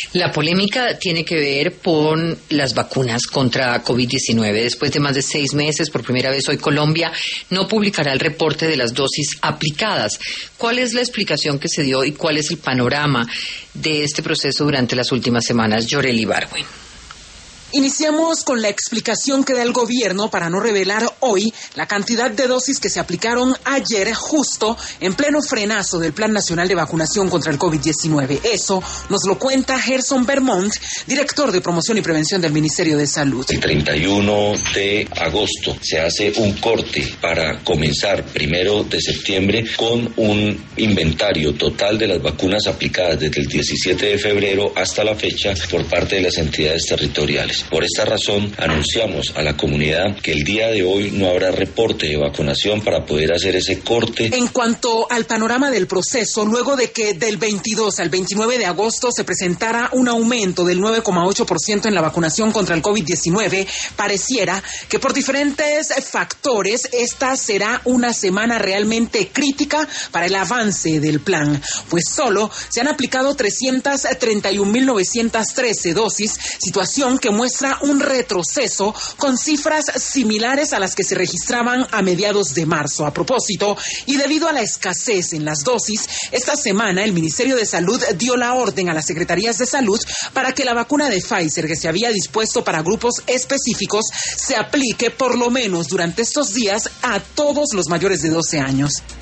La polémica tiene que ver con las vacunas contra COVID-19. Después de más de 6 meses, por primera vez hoy Colombia no publicará el reporte de las dosis aplicadas. ¿Cuál es la explicación que se dio y cuál es el panorama de este proceso durante las últimas semanas? Yoreli Barwin. Iniciamos con la explicación que da el gobierno para no revelar hoy la cantidad de dosis que se aplicaron ayer justo en pleno frenazo del Plan Nacional de Vacunación contra el COVID-19. Eso nos lo cuenta Gerson Vermont, director de Promoción y Prevención del Ministerio de Salud. El 31 de agosto se hace un corte para comenzar 1 de septiembre con un inventario total de las vacunas aplicadas desde el 17 de febrero hasta la fecha por parte de las entidades territoriales. Por esta razón, anunciamos a la comunidad que el día de hoy no habrá reporte de vacunación para poder hacer ese corte. En cuanto al panorama del proceso, luego de que del 22 al 29 de agosto se presentara un aumento del 9,8% en la vacunación contra el COVID-19, pareciera que por diferentes factores esta será una semana realmente crítica para el avance del plan, pues solo se han aplicado 331.913 dosis, situación que muestra un retroceso con cifras similares a las que se registraban a mediados de marzo. A propósito, y debido a la escasez en las dosis, esta semana el Ministerio de Salud dio la orden a las Secretarías de Salud para que la vacuna de Pfizer, que se había dispuesto para grupos específicos, se aplique por lo menos durante estos días a todos los mayores de 12 años.